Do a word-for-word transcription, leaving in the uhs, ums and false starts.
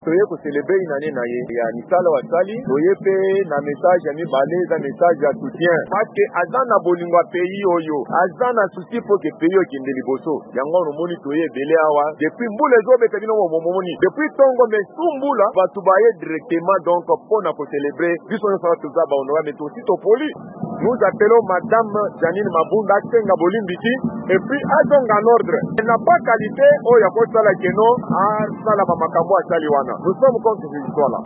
toye ko célébrer une année na ye ya misala wa sali toye pe na message ya mibale za message ya soutien parce que azana bolingwa pays oyo azana souci pour que pays okende liboso yango no moni toye belé awa depuis mbula zobe kabino mo momoni depuis tongo mais sumbula batu baye directement donc pour na ko célébrer biso no sa tuza ba onora mais aussi to poli. Nous appelons Madame Janine Mabunda Kenga Bolimbiti et puis agong en ordre. Elle n'a pas qualité au Yako Sala Keno à Salama Makambo à Saliwana. Nous sommes contre cette histoire-là.